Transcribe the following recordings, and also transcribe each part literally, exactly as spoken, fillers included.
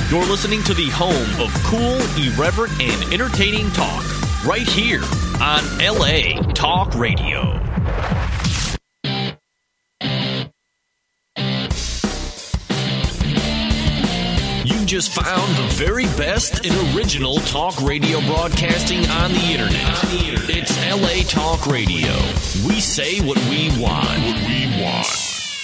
You're listening to the home of cool, irreverent, and entertaining talk. Right here on L A Talk Radio. You just found the very best and original talk radio broadcasting on the internet. On the internet. It's L A Talk Radio. We say what we want. What we want.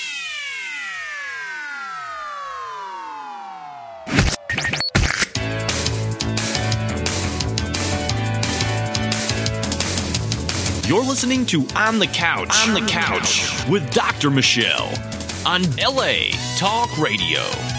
You're listening to On the Couch. On the Couch with Doctor Michelle on L A Talk Radio.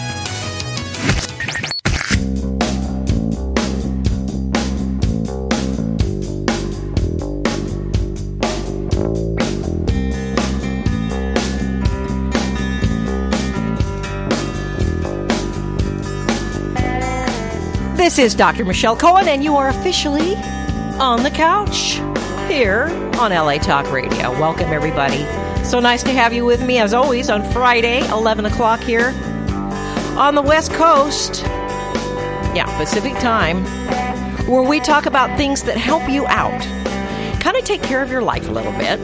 This is Doctor Michelle Cohen, and you are officially on the couch here on L A Talk Radio. Welcome, everybody. So nice to have you with me, as always, on Friday, eleven o'clock here on the West Coast. Yeah, Pacific time, where we talk about things that help you out. Kind of take care of your life a little bit.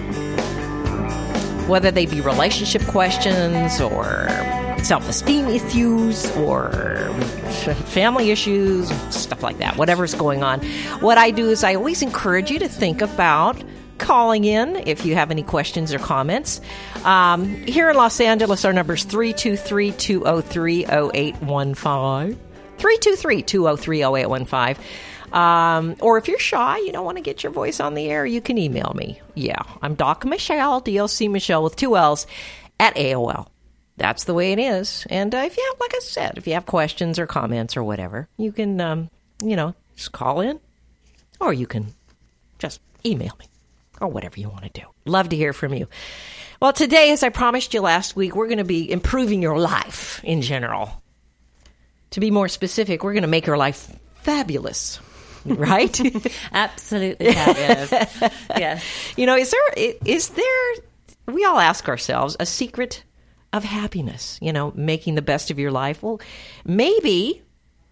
Whether they be relationship questions or self-esteem issues or family issues, stuff like that, whatever's going on. What I do is I always encourage you to think about calling in if you have any questions or comments. Um, here in Los Angeles, our number is three two three, two oh three, oh eight one five. three two three, two oh three, oh eight one five. Um, or if you're shy, you don't want to get your voice on the air, you can email me. Yeah, I'm Doc Michelle, D O C Michelle with two L's, at A O L. That's the way it is. And uh, if you have, like I said, if you have questions or comments or whatever, you can, um, you know, just call in. Or you can just email me. Or whatever you want to do. Love to hear from you. Well, today, as I promised you last week, we're going to be improving your life in general. To be more specific, we're going to make your life fabulous. Right? Absolutely fabulous. Yes. You know, is there, is there, we all ask ourselves, a secret of happiness, you know, making the best of your life? Well, maybe.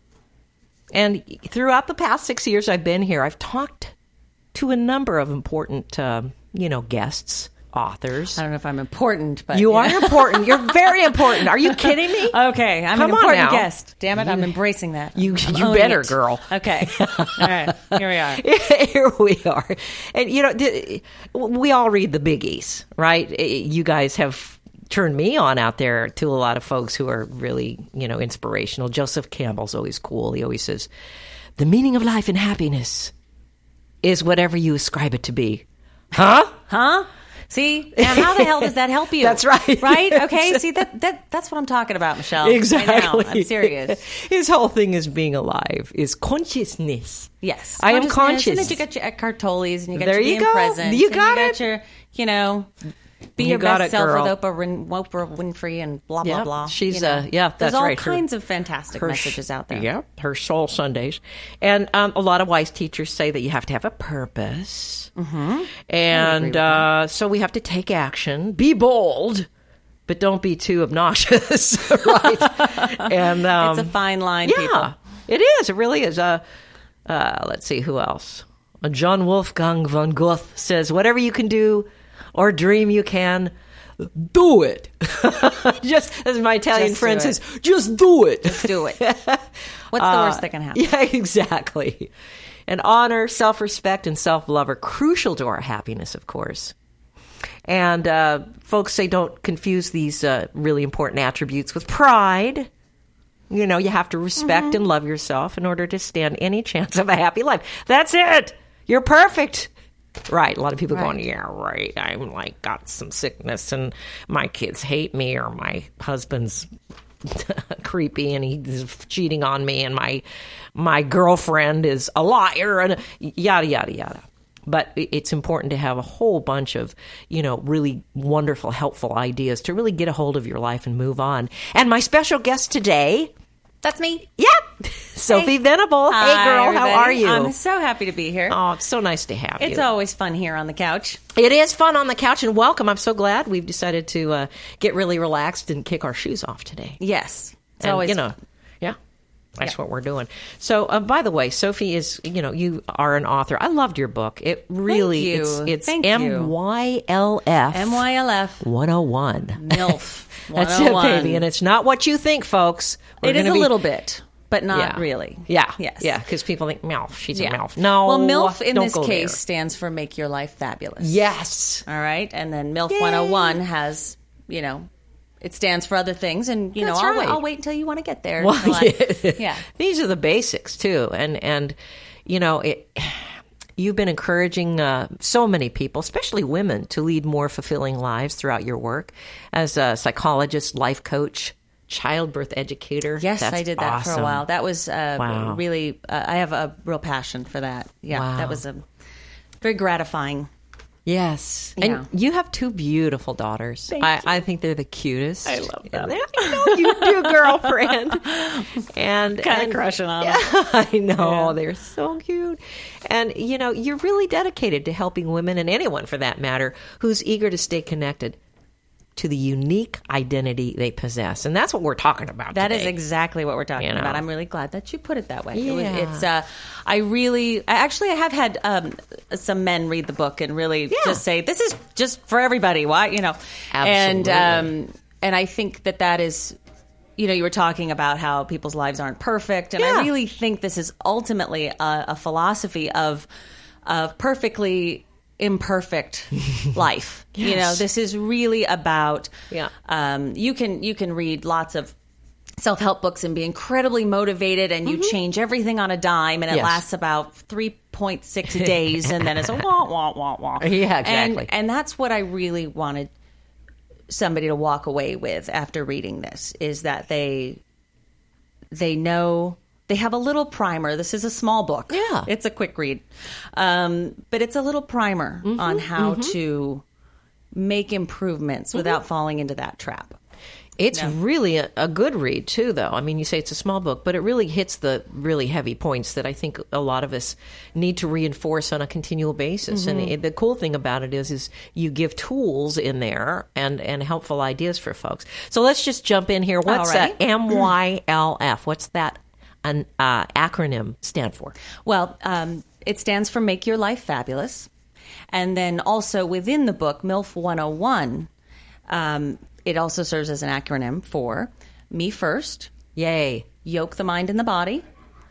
And throughout the past six years I've been here, I've talked to a number of important, uh, you know, guests, authors. I don't know if I'm important, but... You yeah. are important. You're very important. Are you kidding me? Okay, I'm Come an important on now. guest. Damn it, I'm embracing that. You, I'm you better, it. girl. Okay. All right, here we are. Here we are. And, you know, we all read the biggies, right? You guys have turned me on out there to a lot of folks who are really, you know, inspirational. Joseph Campbell's always cool. He always says, the meaning of life and happiness is whatever you ascribe it to be. Huh? Huh? See? Now, how the hell does that help you? That's right. Right? Okay, see, that, that that's what I'm talking about, Michelle. Exactly. Right now. I'm serious. His whole thing is being alive, is consciousness. Yes. I am conscious. And then you got your Eckhart Tolle's, and you got there your you being go. present. You and got you it. got your, you know... Be You your got best it, self girl. with Oprah, Win- Oprah Winfrey and blah, blah, Yep, blah. she's, you know? uh, yeah, that's There's all right. Her- kinds of fantastic her messages sh- out there. Yeah, her Soul Sundays. And um, a lot of wise teachers say that you have to have a purpose. Mm-hmm. And uh, so we have to take action, be bold, but don't be too obnoxious, right? And um, It's a fine line, yeah, people. it is. It really is. Uh, uh, let's see, who else? Uh, John Wolfgang von Goethe says, whatever you can do or dream you can, do it. Just as my Italian Just friend do it. says, just do it. Just do it. What's the Uh, worst that can happen? Yeah, exactly. And honor, self-respect, and self-love are crucial to our happiness, of course. And uh, folks say don't confuse these uh, really important attributes with pride. You know, you have to respect Mm-hmm. and love yourself in order to stand any chance of a happy life. That's it. You're perfect. Right. A lot of people Right. going, yeah, right. I'm like got some sickness and my kids hate me or my husband's creepy and he's cheating on me and my my girlfriend is a liar and yada, yada, yada. But it's important to have a whole bunch of, you know, really wonderful, helpful ideas to really get a hold of your life and move on. And my special guest today, That's me. yep, Sophie Venable. Hi, hey, girl, everybody. how are you? I'm so happy to be here. Oh, it's so nice to have It's you. always fun here on the couch. It is fun on the couch, and welcome. I'm so glad we've decided to uh, get really relaxed and kick our shoes off today. Yes. It's And, always you know, yeah. That's Yeah. what we're doing. So, uh, by the way, Sophie is, you know, you are an author. I loved your book. It really, Thank you. it's, it's Thank you. M Y L F. M Y L F. one oh one. MILF. That's it, baby. And it's not what you think, folks. We're It is gonna a be- little bit, but not Yeah. really. Yeah. Yes. Yeah, because people think, MILF, she's Yeah. a MILF. No. Well, MILF in don't this go case there. stands for Make Your Life Fabulous. Yes. All right. And then MILF one oh one has, you know, it stands for other things. And, you That's know, I'll, right. I'll wait until you want to get there. Well, until I- yeah. yeah. These are the basics too, and and you know it. You've been encouraging uh, so many people, especially women, to lead more fulfilling lives throughout your work as a psychologist, life coach, childbirth educator. Yes, That's I did that for awesome. a while. That was uh, Wow. really, uh, I have a real passion for that. Yeah, Wow. that was a very gratifying. Yes, Yeah. and you have two beautiful daughters. Thank I, you. I think they're the cutest. I love them. I know you do, girlfriend. And Kinda and- crushing on yeah, I know Yeah. they're so cute. And you know, you're really dedicated to helping women and anyone for that matter who's eager to stay connected to the unique identity they possess, and that's what we're talking about. That is today. exactly what we're talking You know. about. I'm really glad that you put it that way. It was, Yeah. it's, uh, I really, I actually, I have had um, some men read the book and really Yeah. just say, this is just for everybody. Why, you know? Absolutely. And, um, and I think that that is, you know, you were talking about how people's lives aren't perfect. And Yeah. I really think this is ultimately a, a philosophy of, of perfectly imperfect life. You know, Yes. this is really about, Yeah. um, you can, you can read lots of self-help books and be incredibly motivated and you change everything on a dime and it Yes. lasts about three point six days and then it's a wah, wah, wah, wah. Yeah, exactly. And, and that's what I really wanted somebody to walk away with after reading this is that they, they know they have a little primer. This is a small book. Yeah. It's a quick read. Um, but it's a little primer Mm-hmm, on how to make improvements without falling into that trap. It's really a, a good read, too, though. I mean, you say it's a small book, but it really hits the really heavy points that I think a lot of us need to reinforce on a continual basis. Mm-hmm. And it, the cool thing about it is, is you give tools in there and, and helpful ideas for folks. So let's just jump in here. What's All right. uh, M Y L F? What's that an uh, acronym stand for? Well, um, it stands for Make Your Life Fabulous. And then also within the book, MILF one oh one, um, it also serves as an acronym for Me First, Yay. Yoke the Mind and the Body,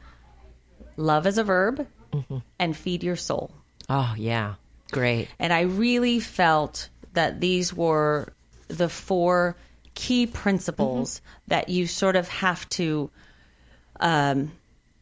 Love as a Verb, and Feed Your Soul. Oh, yeah. Great. And I really felt that these were the four key principles that you sort of have to um,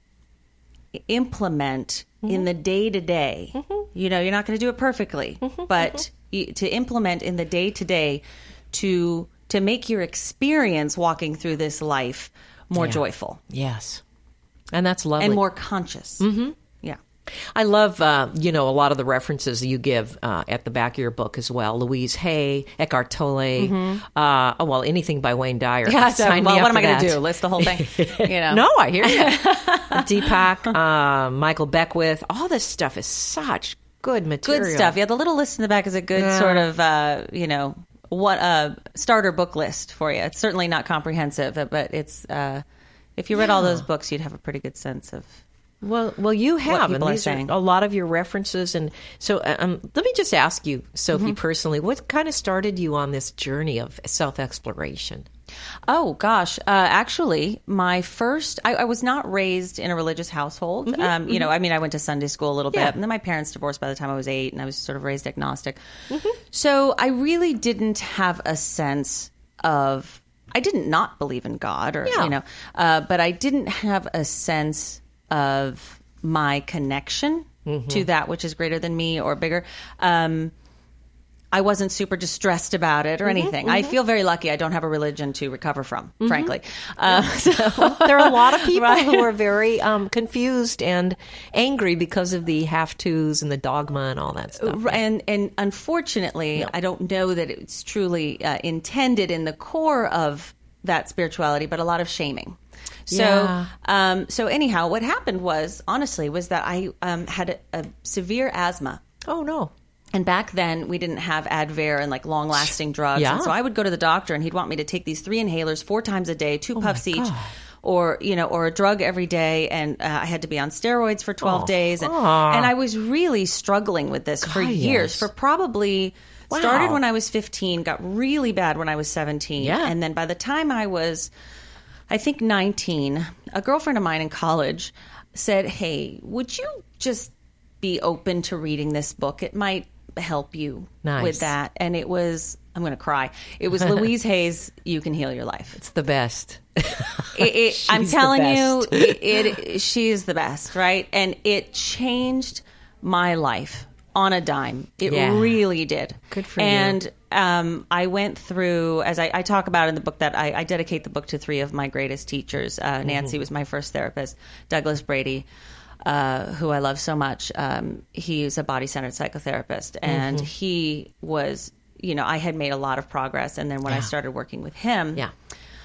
implement in the day to day. You know, you're not going to do it perfectly, but y- to implement in the day to day to to make your experience walking through this life more Yeah. joyful Yes. And that's lovely. and more conscious. Mm-hmm. Yeah. I love, uh, you know, a lot of the references you give uh, at the back of your book as well. Louise Hay, Eckhart Tolle, uh, oh, well, anything by Wayne Dyer. Yeah, so, Sign me well, up what am for I going that. to do? List the whole thing. You know. No, I hear you. Deepak, uh, Michael Beckwith, all this stuff is such good material. Good stuff. Yeah, the little list in the back is a good Yeah. sort of, uh, you know, what a starter book list for you. It's certainly not comprehensive, but it's uh, if you read all those books, you'd have a pretty good sense of. Well, well, you have, and people are these are saying. a lot of your references. And so, uh, um, let me just ask you, Sophie, personally, what kind of started you on this journey of self-exploration? Oh gosh, uh, actually, my first I, I was not raised in a religious household. um, you know, I mean, I went to Sunday school a little Yeah. bit, and then my parents divorced by the time I was eight, and I was sort of raised agnostic. So I really didn't have a sense of. I didn't not believe in God, or Yeah. you know, uh, but I didn't have a sense of my connection to that which is greater than me or bigger. Um, I wasn't super distressed about it or anything. I feel very lucky I don't have a religion to recover from, frankly. Uh, so, There are a lot of people Right. who are very um, confused and angry because of the have-tos and the dogma and all that stuff. and and unfortunately, I don't know that it's truly uh, intended in the core of that spirituality, but a lot of shaming. So, Yeah. um, so anyhow, what happened was, honestly, was that I um, had a, a severe asthma. Oh, no. And back then, we didn't have Advair and like long-lasting drugs. Yeah. And so I would go to the doctor, and he'd want me to take these three inhalers four times a day, two puffs my each, God. or, you know, or a drug every day. And uh, I had to be on steroids for twelve Oh. days. And, Aw. and I was really struggling with this for God, years, yes. for probably Wow. started when I was fifteen, got really bad when I was seventeen. Yeah. And then by the time I was, I think nineteen, a girlfriend of mine in college said, hey, would you just be open to reading this book? It might help you Nice. with that. And it was, I'm going to cry. It was Louise Hay's You Can Heal Your Life. It's the best. It, it, I'm She's the telling you, best. it, it, she is the best, right? And it changed my life on a dime. It Yeah. really did. Good for you. and, um, I went through, as I, I talk about in the book, that I, I dedicate the book to three of my greatest teachers. Uh, Nancy Mm-hmm. was my first therapist. Douglas Brady, uh, who I love so much. Um, he's a body-centered psychotherapist, and Mm-hmm. he was, you know, I had made a lot of progress. And then when I Yeah. started working with him, Yeah.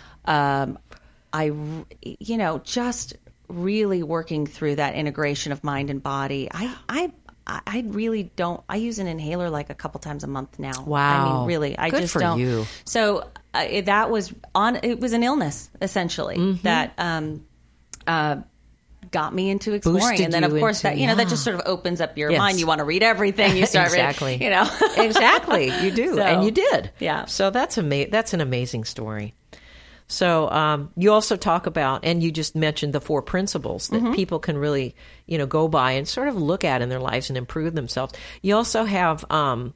um, I, r- you know, just really working through that integration of mind and body. I, I, I really don't. I use an inhaler like a couple times a month now. I Wow. mean, really, I Good just for don't. you. So uh, it- that was on. It was an illness essentially Mm-hmm. that um, uh, got me into exploring, Boosted and then of you course into- that you know that yeah. just sort of opens up your Yes. mind. You want to read everything. You start reading, Exactly. you know, Exactly. You do. So, and you did. yeah. So that's ama- that's an amazing story. So um, you also talk about, and you just mentioned the four principles that Mm-hmm. people can really, you know, go by and sort of look at in their lives and improve themselves. You also have um,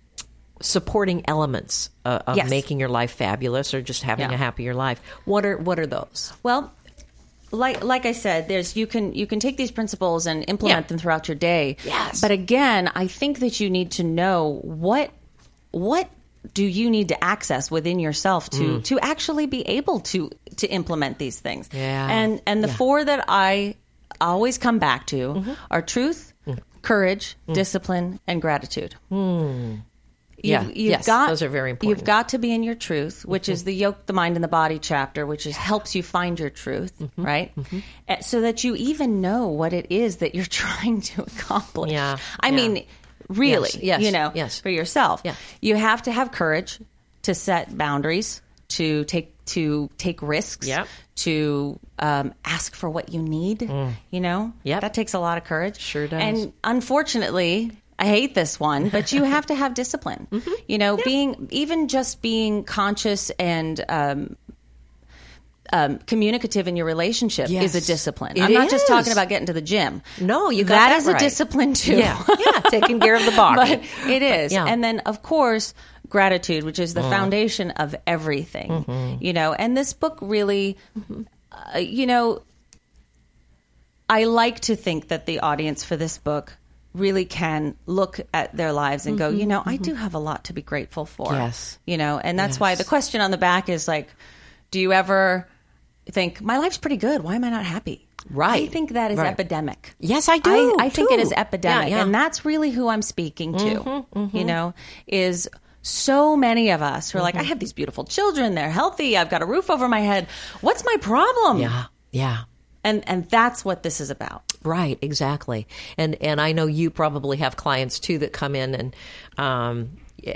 supporting elements uh, of Yes. making your life fabulous or just having Yeah. a happier life. What are what are those? Well, like like I said, there's you can you can take these principles and implement Yeah. them throughout your day. Yes. But again, I think that you need to know what what do you need to access within yourself to to actually be able to to implement these things. Yeah. And and the Yeah. four that I always come back to are truth, courage, discipline, and gratitude. You, Yeah. you've Yes, got, those are very important. You've got to be in your truth, which is the yoke, the mind, and the body chapter, which is helps you find your truth, Mm-hmm. right? Uh, So that you even know what it is that you're trying to accomplish. Yeah, I yeah. mean, really, Yes, yes, you know, yes. for yourself. Yeah. You have to have courage to set boundaries, to take to take risks, Yep. to um, ask for what you need. You know, Yep. that takes a lot of courage. Sure does. And unfortunately, I hate this one, but you have to have discipline. Mm-hmm. You know, being even just being conscious and um, um, communicative in your relationship Yes. is a discipline. It I'm not just is. talking about getting to the gym. No, you got that that is a right. discipline too. Yeah, yeah, taking care of the body. But it is. Yeah. And then, of course, gratitude, which is the foundation of everything. Mm-hmm. You know, and this book really, uh, you know, I like to think that the audience for this book really can look at their lives and go, you know, I do have a lot to be grateful for. Mm-hmm. Yes. You know, and that's why Yes. the question on the back is like, do you ever think, my life's pretty good, why am I not happy? Right. I think that is Right. epidemic. Yes, I do, I, I think it too. is epidemic. Yeah, yeah. And that's really who I'm speaking to, Mm-hmm, you know, is so many of us who are like, Mm-hmm. I have these beautiful children, they're healthy, I've got a roof over my head. What's my problem? Yeah, yeah. And and that's what this is about. Right, exactly. And and I know you probably have clients too that come in and um,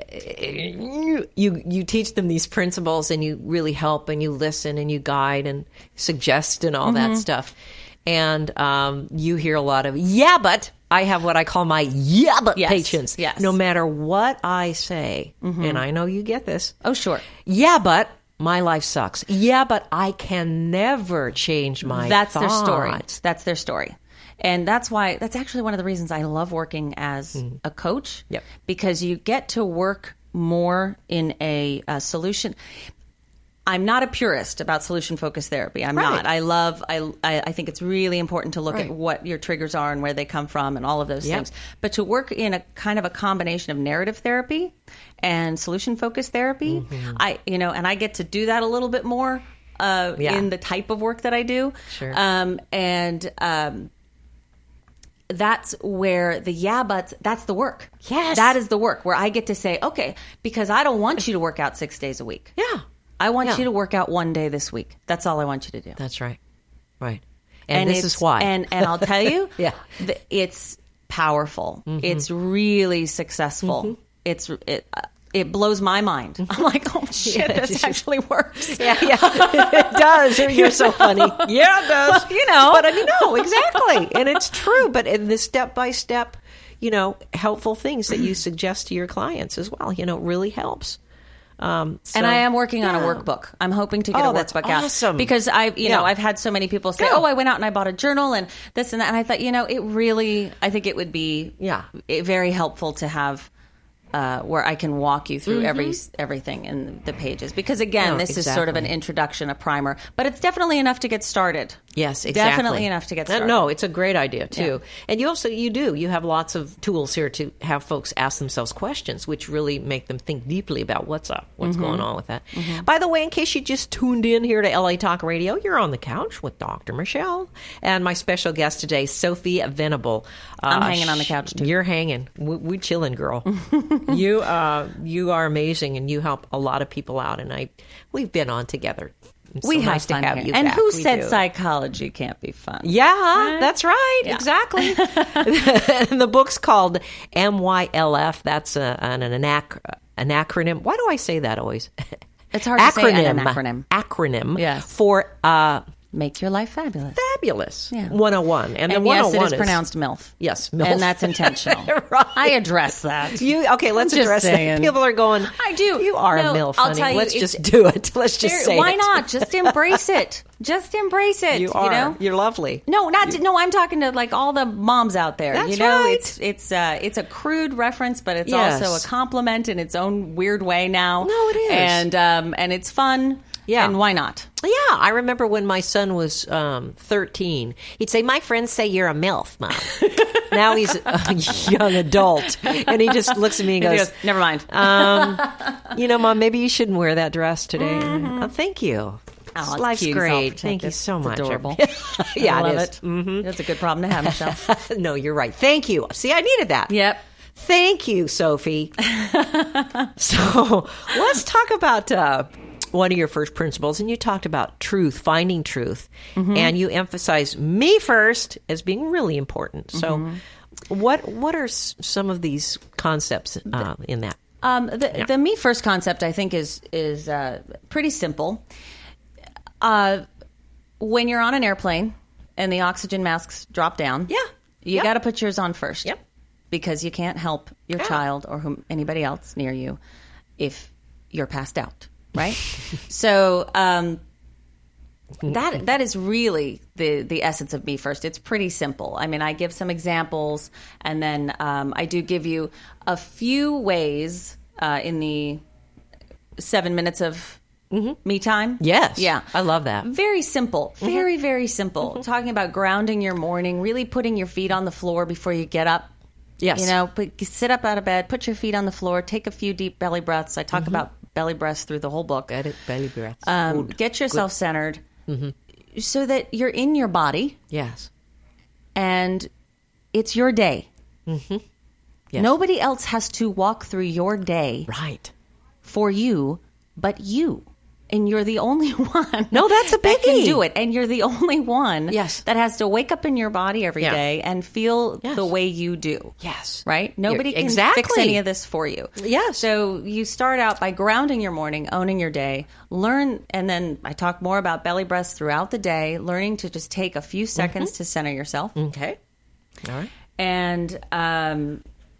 you you teach them these principles and you really help and you listen and you guide and suggest and all that stuff. And um, you hear a lot of yeah, but I have what I call my yeah, but Yes, patients. yes. No matter what I say, and I know you get this. Oh, sure. Yeah, but my life sucks. Yeah, but I can never change my That's their story. thoughts. That's their story. And that's why, that's actually one of the reasons I love working as a coach. Yep. Because you get to work more in a, a solution. I'm not a purist about solution-focused therapy. I'm Right. not. I love, I, I I think it's really important to look Right. at what your triggers are and where they come from and all of those Yep. things. But to work in a kind of a combination of narrative therapy and solution-focused therapy, Mm-hmm. I, you know, and I get to do that a little bit more uh, Yeah. in the type of work that I do. Sure. Um, and um, that's where the yeah buts, that's the work. Yes. That is the work where I get to say, okay, because I don't want you to work out six days a week. Yeah. I want Yeah. you to work out one day this week. That's all I want you to do. That's right. Right. And, this it's- is why. And and I'll tell you, Yeah. th- it's powerful. Mm-hmm. It's really successful. It's it. it blows my mind. I'm like, oh shit, Yeah, this just- actually works. Yeah, yeah, it does. You're so funny. Yeah, it does. Well, you know. But I mean, no, exactly. And it's true. But in the step-by-step, you know, helpful things that you suggest to your clients as well, you know, really helps. Um, so, And I am working on a yeah. workbook. I'm hoping to get Oh, a that's workbook out awesome. because I've, you Yeah. know, I've had so many people say, Yeah. "Oh, I went out and I bought a journal and this and that," and I thought, you know, it really, I think it would be, Yeah. it, very helpful to have. Uh, where I can walk you through every everything in the pages. Because, again, No, this is sort of an exactly. introduction, a primer. But it's definitely enough to get started. Yes, exactly. Definitely enough to get Uh, started. No, it's a great idea, too. And you also, you do, you have lots of tools here to have folks ask themselves questions, which really make them think deeply about what's up, what's going on with that. By the way, in case you just tuned in here to L A Talk Radio, you're on the couch with Doctor Michelle and my special guest today, Sophie Venable. I'm Uh, hanging on the couch, too. You're hanging. We, we chilling, girl. you, uh, you are amazing, and you help a lot of people out, and I, we've been on together. It's We so have nice fun to have here. you And back. who We said do. psychology can't be fun? Yeah, that's right. Yeah. Exactly. And the book's called M Y L F. That's a, an, an, anac- an acronym. Why do I say that always? It's hard to say an acronym. Acronym. Yes. For uh, Make your life fabulous. fabulous. Yeah. one oh one. And, And the yes, one oh it one is pronounced MILF. Yes, MILF. And that's intentional. Right. I address that. You okay? Let's I'm just address saying. that. People are going. I do. You are No, a milf. I'll honey. tell you, Let's it's- just do it. Let's just There- say why it. not? Just embrace it. Just embrace it. You are. know? You're lovely. No, not to, no. I'm talking to like all the moms out there. That's you know, right. it's it's uh, it's a crude reference, but it's Yes. also a compliment in its own weird way now. No, it is. and um, and it's fun. Yeah. and why not? Yeah, I remember when my son was um, thirteen, he'd say, "My friends say you're a MILF, Mom." Now he's a young adult, and he just looks at me and He goes, goes, never mind. um, "You know, Mom, maybe you shouldn't wear that dress today." Oh, thank you. Oh, it's Life's cute. It's all great. Thank you protective. so It's much. adorable. yeah, I love it is. it. Mm-hmm. That's a good problem to have, Michelle. No, you're right. Thank you. See, I needed that. Yep. Thank you, Sophie. So let's talk about uh, one of your first principles. And you talked about truth, finding truth. Mm-hmm. And you emphasize me first as being really important. So Mm-hmm. what what are s- some of these concepts uh, in that? Um, the, the me first concept, I think, is is uh, pretty simple. Uh, when you're on an airplane and the oxygen masks drop down, Yeah. you Yep. got to put yours on first. Yep. Because you can't help your Yeah. child or whom, anybody else near you if you're passed out, right? so um, that that is really the the essence of me first. It's pretty simple. I mean, I give some examples, and then um, I do give you a few ways uh, in the seven minutes of me time. Yes. Yeah. I love that. Very simple. Very, very simple. Talking about grounding your morning, really putting your feet on the floor before you get up. Yes. You know, put, sit up out of bed, put your feet on the floor, take a few deep belly breaths. I talk about belly breaths through the whole book. Belly, belly breaths. Um, Good. get yourself centered so that you're in your body Yes. and it's your day. Yes. Nobody else has to walk through your day Right. for you but you. And you're the only one. No, that's a that can biggie. do it. And you're the only one Yes. that has to wake up in your body every day Yeah. and feel Yes. the way you do. Yes. Right? Nobody You're- can exactly. fix any of this for you. Yes. So you start out by grounding your morning, owning your day, learn, and then I talk more about belly breaths throughout the day, learning to just take a few seconds Mm-hmm. to center yourself. Okay. All right. And, um,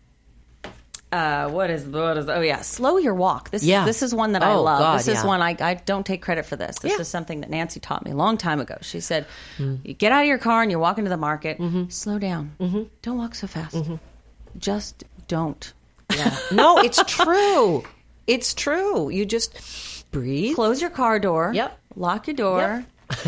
uh, what is what is oh yeah, slow your walk. This Yeah. is this is one that I Oh, love. God, this is yeah. one I I don't take credit for this. This Yeah. is something that Nancy taught me a long time ago. She said, "You get out of your car and you're walking to the market. Mm-hmm. Slow down. Don't walk so fast. Just don't. Yeah. No, it's true. It's true. You just breathe. Close your car door. Yep. Lock your door."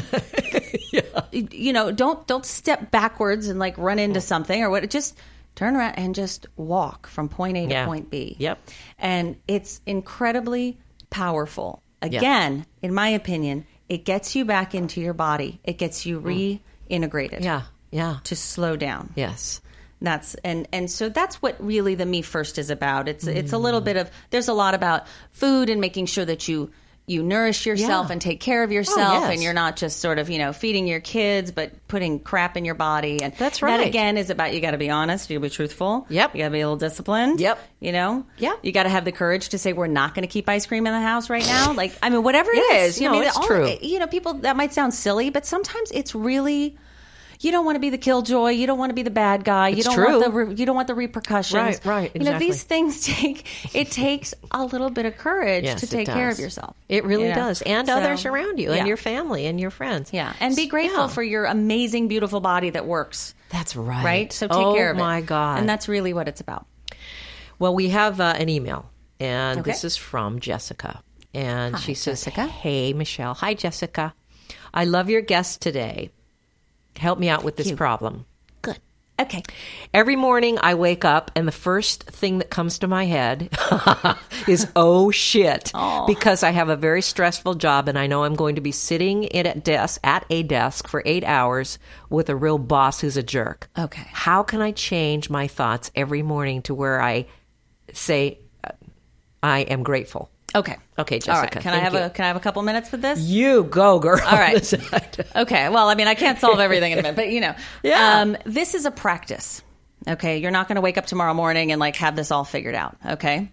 You- You know, don't don't step backwards and like run into something or what. Just turn around and just walk from point A to Yeah. point B. Yep. And it's incredibly powerful. Again, in my opinion, it gets you back into your body. It gets you reintegrated. Yeah. Yeah. To slow down. Yes. That's and and so that's what really the me first is about. It's it's a little bit of there's a lot about food and making sure that you you nourish yourself Yeah. and take care of yourself, yes. and you're not just sort of, you know, feeding your kids, but putting crap in your body. And That's That right. again is about, you got to be honest, you got to be truthful. Yep. You got to be a little disciplined. Yep. You know? Yep. You got to have the courage to say, we're not going to keep ice cream in the house right now. Like, I mean, whatever it Yes. is. No, I mean, it's all- true. You know, people, that might sound silly, but sometimes it's really... You don't want to be the killjoy. You don't want to be the bad guy. You It's don't true. want the re- you don't want the repercussions. Right, right, You know, exactly. these things take. It takes a little bit of courage Yes, to it take care does. of yourself. It really You know? does. And So, others around you, yeah. and your family, and your friends. Yeah, and be grateful Yeah. for your amazing, beautiful body that works. That's right. Right. So take oh, care of it. my God. And that's really what it's about. Well, we have uh, an email, and Okay. this is from Jessica. And Hi, she says, Jessica. Hey, Michelle. Hi, Jessica. I love your guest today. Help me out with this you. problem. Good. Okay. Every morning I wake up and the first thing that comes to my head is, oh shit, because I have a very stressful job and I know I'm going to be sitting in at desk at a desk for eight hours with a real boss who's a jerk. Okay. How can I change my thoughts every morning to where I say, uh, I am grateful? Okay. Okay, Jessica. All right. Can I thank have you. a Can I have a couple minutes with this? You go, girl. All right. Okay. Well, I mean, I can't solve everything in a minute, but you know, Yeah. um, this is a practice. Okay. You're not going to wake up tomorrow morning and like have this all figured out. Okay.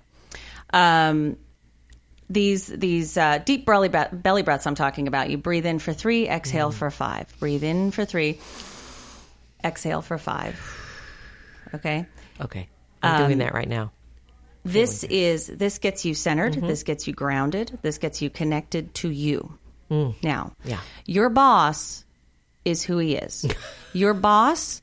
Um, these these uh, deep belly bre- belly breaths I'm talking about. You breathe in for three, exhale Mm. for five. Breathe in for three, exhale for five. Okay. Okay. I'm Um, doing that right now. This is this gets you centered. Mm-hmm. This gets you grounded. This gets you connected to you. Now, Yeah. your boss is who he is. Your boss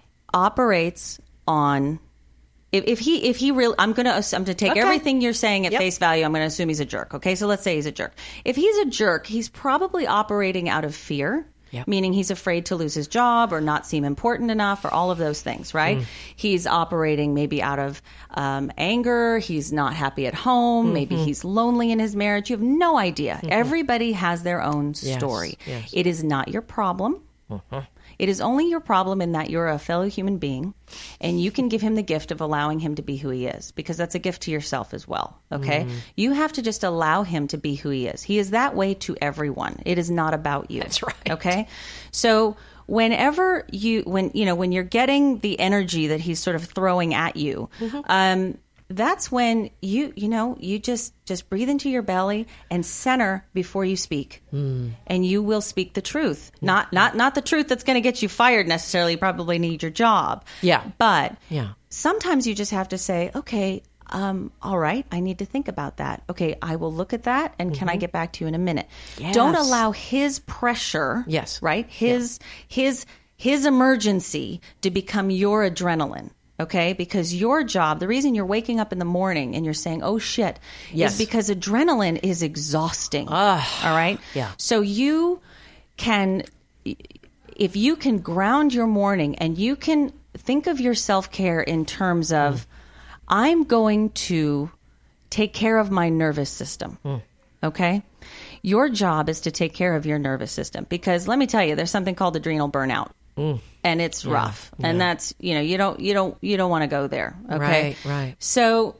operates on if, if he if he really I'm gonna I'm gonna take Okay. everything you're saying at Yep. face value. I'm gonna assume he's a jerk. Okay, so let's say he's a jerk. If he's a jerk, he's probably operating out of fear. Yep. Meaning he's afraid to lose his job or not seem important enough or all of those things, right? Mm. He's operating maybe out of um, anger. He's not happy at home. Mm-hmm. Maybe he's lonely in his marriage. You have no idea. Everybody has their own Yes, story. yes. It is not your problem. It is only your problem in that you're a fellow human being and you can give him the gift of allowing him to be who he is, because that's a gift to yourself as well. Okay. Mm-hmm. You have to just allow him to be who he is. He is that way to everyone. It is not about you. That's right. Okay. So whenever you, when, you know, when you're getting the energy that he's sort of throwing at you, Mm-hmm. um, that's when you, you know, you just, just breathe into your belly and center before you speak. Mm. And you will speak the truth. Not, not, not the truth that's going to get you fired necessarily. You probably need your job. Yeah. But Yeah. sometimes you just have to say, okay, um, all right, I need to think about that. Okay, I will look at that, and can I get back to you in a minute? Yes. Don't allow his pressure, Yes. right? His his his emergency to become your adrenaline. Okay, because your job, the reason you're waking up in the morning and you're saying, "Oh shit," Yes. is because adrenaline is exhausting. Ah, all right, yeah. So you can, if you can ground your morning and you can think of your self-care in terms of, I'm going to take care of my nervous system. Okay? Your job is to take care of your nervous system, because let me tell you, there's something called adrenal burnout. And it's rough. And that's, you know, you don't you don't you don't want to go there. Okay. Right, right. So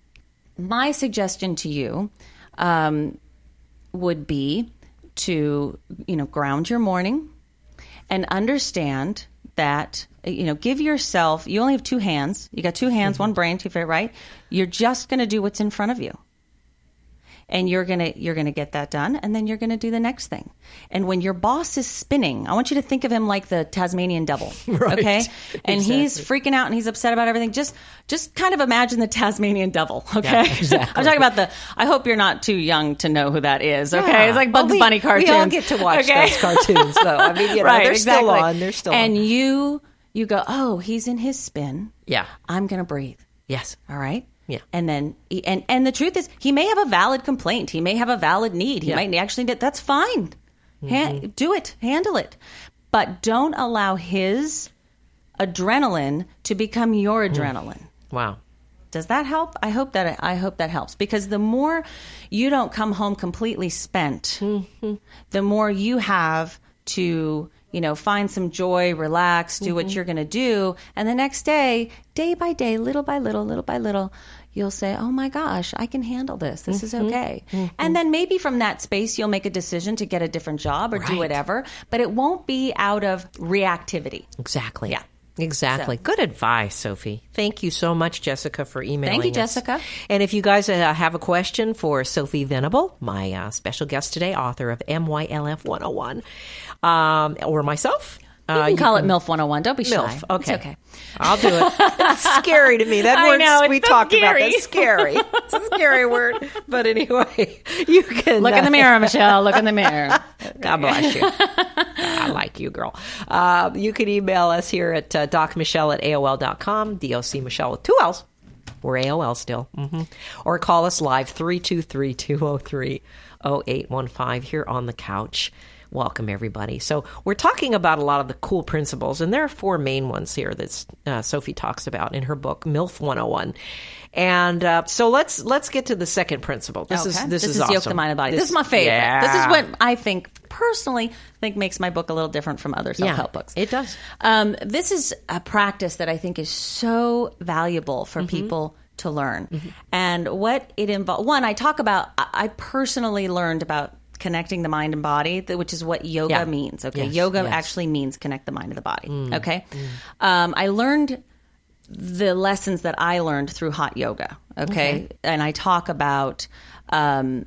my suggestion to you um, would be to, you know, ground your morning and understand that, you know, give yourself, you only have two hands. You got two hands, Mm-hmm. one brain, two feet, right? You're just going to do what's in front of you. And you're going to you're going to get that done, and then you're going to do the next thing. And when your boss is spinning, I want you to think of him like the Tasmanian devil, Right. okay? And he's Exactly. freaking out and he's upset about everything. Just just kind of imagine the Tasmanian devil, okay? Yeah, exactly. I'm talking about the I hope you're not too young to know who that is, okay? Yeah. It's like Bugs Well, we- Bunny cartoons. We all get to watch okay? those cartoons, though. I mean, you know, Right, they're exactly. still on. They're still and on. you you go, "Oh, he's in his spin. Yeah. I'm going to breathe." Yes. All right. Yeah. And then, and and the truth is, he may have a valid complaint. He may have a valid need. He Yeah. might actually. That's fine. Han- do it. Handle it. But don't allow his adrenaline to become your adrenaline. Wow. Does that help? I hope that I hope that helps, because the more you don't come home completely spent, the more you have to, you know, find some joy, relax, do what you're going to do, and the next day, day by day, little by little, little by little, you'll say, oh my gosh, I can handle this. This Mm-hmm. is okay. Mm-hmm. And then maybe from that space, you'll make a decision to get a different job or Right. do whatever, but it won't be out of reactivity. Exactly. Yeah. Exactly. So- Good advice, Sophie. Thank you so much, Jessica, for emailing Thank you, us. Jessica. And if you guys uh, have a question for Sophie Venable, my uh, special guest today, author of M Y L F one oh one, um, or myself, You uh, can call it MILF one oh one. Don't be shy. MILF. Okay. It's okay. I'll do it. It's scary to me. That I word know, it's we so talked about. scary. That's scary. It's a scary word. But anyway, you can Look in the uh, mirror, Michelle. Look in the mirror. God bless you. I like you, girl. Uh, you can email us here at uh, docmichelle at A O L dot com, D O C Michelle with two L's. We're A O L still. Mm-hmm. Or call us live, three two three, two oh three, oh eight one five, here on the couch. Welcome, everybody. So we're talking about a lot of the cool principles, and there are four main ones here that uh, Sophie talks about in her book, MILF one oh one. And uh, so let's let's get to the second principle. This Okay. is this, this is, is awesome. Yoke the Mind and Body. This, This- is my favorite. Yeah. This is what I think, personally, think makes my book a little different from other self-help books. It does. Um, this is a practice that I think is so valuable for Mm-hmm. people to learn. And what it involves, one, I talk about, I I personally learned about connecting the mind and body, th- which is what yoga Yeah. means. Okay. Yes, Yoga yes. actually means connect the mind and the body. Okay. Um, I learned the lessons that I learned through hot yoga. Okay. Okay. And I talk about, um,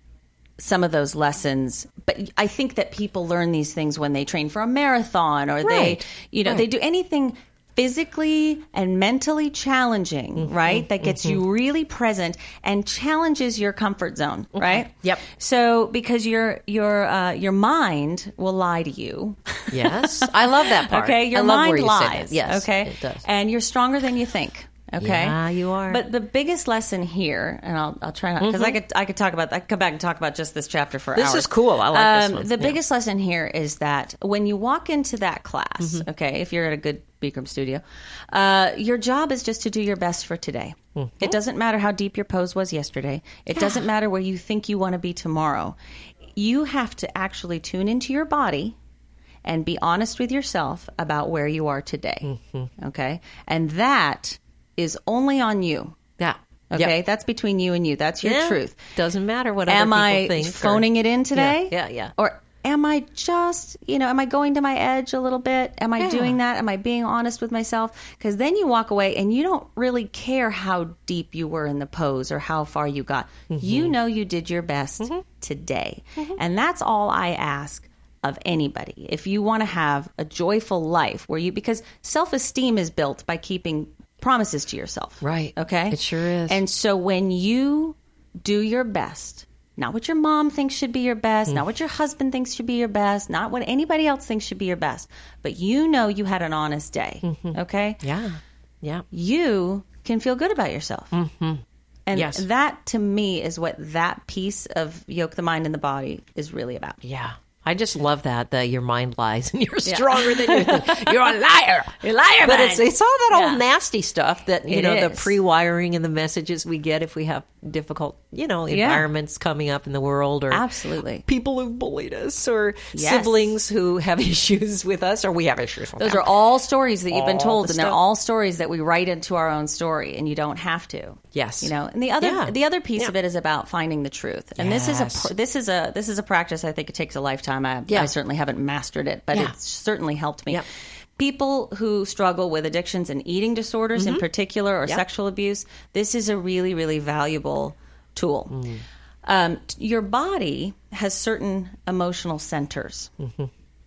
some of those lessons, but I think that people learn these things when they train for a marathon or Right. they, you know, Right. they do anything physically and mentally challenging, Mm-hmm. right? That gets you really present and challenges your comfort zone, right? Yep. So because your your uh, your mind will lie to you. Yes. I love that part. Okay, your I love mind where you said lies. that. Yes, okay, it does. and you're stronger than you think. Okay, Yeah, you are. But the biggest lesson here, and I'll I'll try not because I could I could talk about I could come back and talk about just this chapter for Mm-hmm. This hours. is cool. I like this Um, one. The Yeah. biggest lesson here is that when you walk into that class, Mm-hmm. okay, if you're at a good Bikram studio, uh, your job is just to do your best for today. Mm-hmm. It doesn't matter how deep your pose was yesterday. It doesn't matter where you think you want to be tomorrow. You have to actually tune into your body and be honest with yourself about where you are today. Mm-hmm. Okay? And that is only on you. Yeah. Okay? Yep. That's between you and you. That's your Yeah. truth. Doesn't matter what Am other I people think. or- phoning it in today? Yeah, yeah, yeah. Or am I just, you know, am I going to my edge a little bit? Am I Yeah. doing that? Am I being honest with myself? Because then you walk away and you don't really care how deep you were in the pose or how far you got. Mm-hmm. You know you did your best today. And that's all I ask of anybody. If you want to have a joyful life where you, because self-esteem is built by keeping promises to yourself. Right. Okay? It sure is. And so when you do your best, not what your mom thinks should be your best, not what your husband thinks should be your best, not what anybody else thinks should be your best, but you know you had an honest day, okay? Yeah. Yeah. You can feel good about yourself. Mm-hmm. And Yes. that, to me, is what that piece of Yoke the Mind and the Body is really about. Yeah. I just love that, that your mind lies and you're stronger than you think. You're a liar. You're a liar, But man. it's, it's all that Yeah. old nasty stuff that, you It know, the is. pre-wiring and the messages we get if we have difficult, you know, environments coming up in the world or Absolutely. people who've bullied us or Yes. siblings who have issues with us or we have issues with Those them. are all stories that you've been All told, the and they're stuff. all stories that we write into our own story, and you don't have to. Yes. You know, and the other Yeah. the other piece Yeah. of it is about finding the truth, and this is a Yes. pr- this is a this is a practice. I think it takes a lifetime. I, Yeah. I certainly haven't mastered it, but Yeah. it's certainly helped me. Yep. People who struggle with addictions and eating disorders, in particular, or Yep. sexual abuse, this is a really really valuable tool. Mm. Um, t- your body has certain emotional centers. Mm-hmm.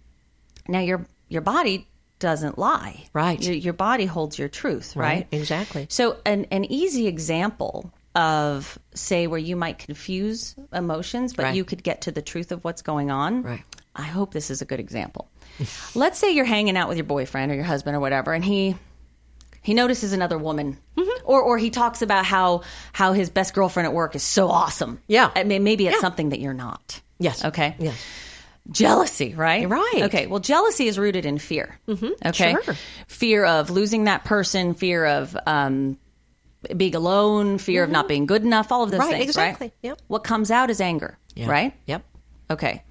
Now your your body doesn't lie. Right. Your, your body holds your truth, right? Right, exactly. So an an easy example of, say, where you might confuse emotions, but Right. you could get to the truth of what's going on. Right. I hope this is a good example. Let's say you're hanging out with your boyfriend or your husband or whatever, and he he notices another woman, Mm-hmm. or or he talks about how how his best girlfriend at work is so awesome. Yeah. I mean, maybe it's Yeah. something that you're not. Yes. Okay. Yes. Jealousy, right? Right. Okay. Well, jealousy is rooted in fear. Mm-hmm. Okay. Sure. Fear of losing that person, fear of um, being alone, fear of not being good enough, all of those Right, things, exactly. right? Yep. What comes out is anger, Yeah. right? Yep. Okay.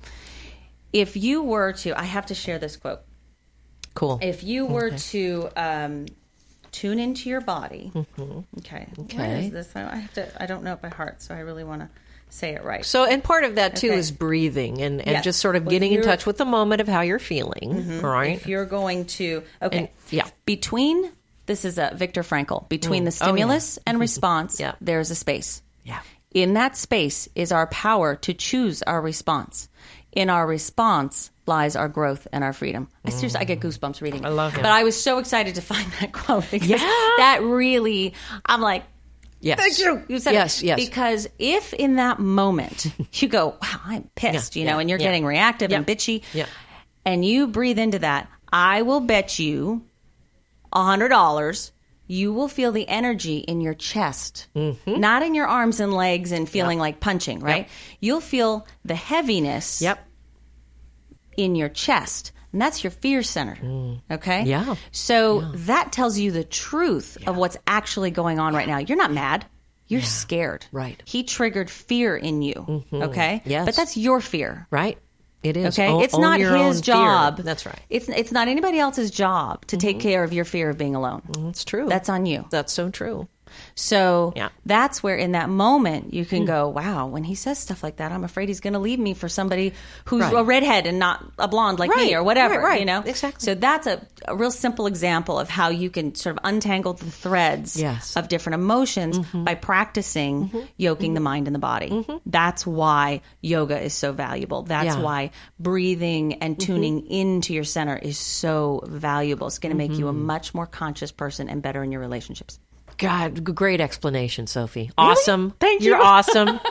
If you were to, I have to share this quote. Cool. If you were to um, tune into your body. Mm-hmm. Okay. Okay. What is this? I have to. I don't know it by heart, so I really want to say it right. So, and part of that too Okay. is breathing and, and Yes. just sort of Well, getting in you're- touch with the moment of how you're feeling. Mhm. Right. If you're going to, okay, And- yeah. between this is a Viktor Frankl. Between Mm. the stimulus Oh, yeah. and response, Yeah. there's a space. Yeah. In that space is our power to choose our response. In our response lies our growth and our freedom. I seriously, I get goosebumps reading it. I love it. But I was so excited to find that quote because Yeah. that really, I'm like, Yes. thank you. You said Yes, it. yes. Because if in that moment you go, wow, I'm pissed, Yeah, you know, yeah, and you're yeah. getting reactive Yeah. and bitchy, Yeah. and you breathe into that, I will bet you one hundred dollars you will feel the energy in your chest, Mm-hmm. not in your arms and legs and feeling like punching, right? You'll feel the heaviness Yep. in your chest. And that's your fear center. Okay? Yeah. So that tells you the truth of what's actually going on right now. You're not mad. You're scared. Right. He triggered fear in you. Okay? Yes. But that's your fear. Right. It is. Okay, O- it's own not your own his fear. job. That's right. It's it's not anybody else's job to take care of your fear of being alone. That's true. That's on you. That's so true. So Yeah. that's where in that moment you can go, wow, when he says stuff like that, I'm afraid he's going to leave me for somebody who's Right. a redhead and not a blonde like Right, me or whatever, right, right. you know? Exactly. So that's a, a real simple example of how you can sort of untangle the threads Yes. of different emotions by practicing yoking the mind and the body. That's why yoga is so valuable. That's Yeah. why breathing and tuning into your center is so valuable. It's going to make you a much more conscious person and better in your relationships. God, g- great explanation, Sophie. Awesome. Thank You're you. awesome.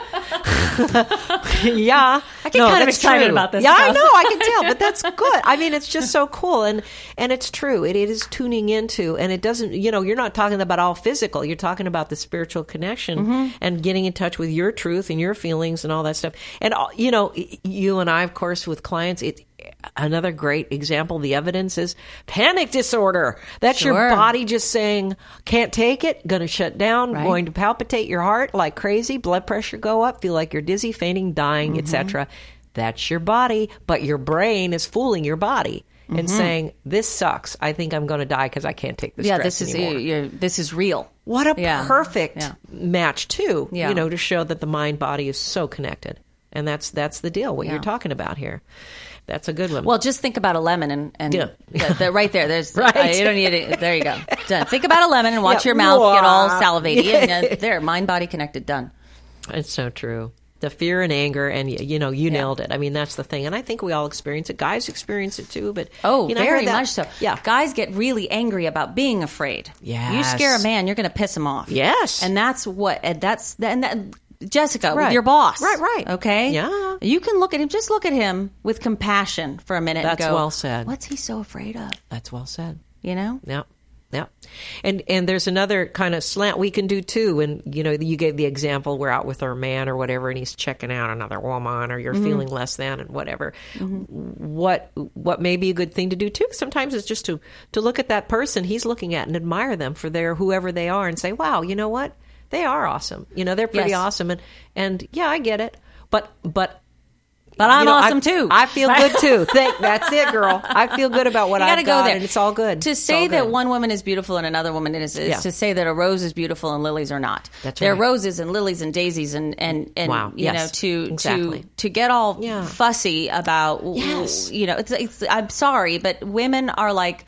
Yeah. I get kind of that's excited true. about this Yeah, I stuff. know. I can tell, but that's good. I mean, it's just so cool. And, and it's true. It, it is tuning into, and it doesn't, you know, you're not talking about all physical. You're talking about the spiritual connection Mm-hmm. and getting in touch with your truth and your feelings and all that stuff. And, uh, you know, you and I, of course, with clients, it, another great example, the evidence is panic disorder. That's your Sure. body just saying, can't take it, going to shut down, Right. going to palpitate your heart like crazy, blood pressure go up, feel like you're dizzy, fainting, dying, Mm-hmm. et cetera. That's your body, but your brain is fooling your body and saying, this sucks. I think I'm going to die because I can't take this Yeah, stress this is anymore. you're, this is real. What a Yeah. perfect Yeah. match, too, Yeah. you know, to show that the mind-body is so connected. And that's that's the deal, what Yeah. you're talking about here. That's a good one. Well, just think about a lemon and, and Yeah. the, the, right there. There's Right. uh, you don't need it. There you go. Done. Think about a lemon and watch Yeah. your mouth get all Wah. salivated. And uh, there, mind body connected. Done. It's so true. The fear and anger, and you know, you nailed it. I mean, that's the thing, and I think we all experience it. Guys experience it too, but Oh, you know, I very heard that- much so. Yeah, Guys get really angry about being afraid. Yes. You scare a man, you're going to piss him off. Yes. And that's what. And that's and that. Jessica, with Right. your boss. Right, right. Okay? Yeah. You can look at him, just look at him with compassion for a minute That's and go, well said. What's he so afraid of? that's well said. You know? Yeah. Yeah. And and there's another kind of slant we can do too. And, you know, you gave the example, we're out with our man or whatever, and he's checking out another woman, or you're Mm-hmm. feeling less than and whatever. What what may be a good thing to do too sometimes is just to, to look at that person he's looking at and admire them for their whoever they are and say, wow, you know what? They are awesome. You know, they're pretty Yes. awesome. And, and yeah, I get it. But, but, But I'm you know, awesome I, too. I feel good too. Think, that's it, girl. I feel good about what You I've gotta go got, there. and it's all good. To It's say all that good. one woman is beautiful and another woman is, is Yeah. to say that a rose is beautiful and lilies are not. That's They're right. roses and lilies and daisies and and, and Wow. you Yes. know to Exactly. to to get all Yeah. fussy about Yes. you know it's, it's I'm sorry, but women are like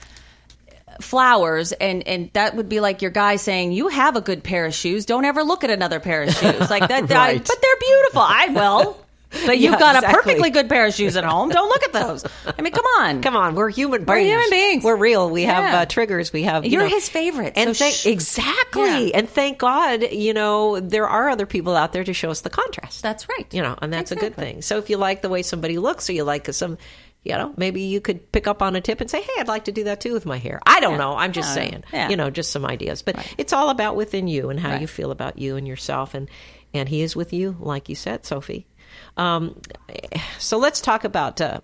flowers, and and that would be like your guy saying, you have a good pair of shoes, don't ever look at another pair of shoes like that. I- Right. but they're beautiful. I will. But you've Yeah, got exactly. a perfectly good pair of shoes at home. Don't look at those. I mean, come on. Come on, we're human We're brains. human beings. We're real. We have Yeah. uh, triggers. We have. You You're know, his favorite, and so thank, sh- exactly. Yeah. And thank God, you know, there are other people out there to show us the contrast. That's right. You know, and that's a good Exactly. thing. So if you like the way somebody looks, or you like some, you know, maybe you could pick up on a tip and say, "Hey, I'd like to do that too with my hair." I don't Yeah. know. I'm just Uh, saying. yeah. You know, just some ideas. But Right. it's all about within you and how Right. you feel about you and yourself, and and he is with you, like you said, Sophie. Um, so let's talk about uh,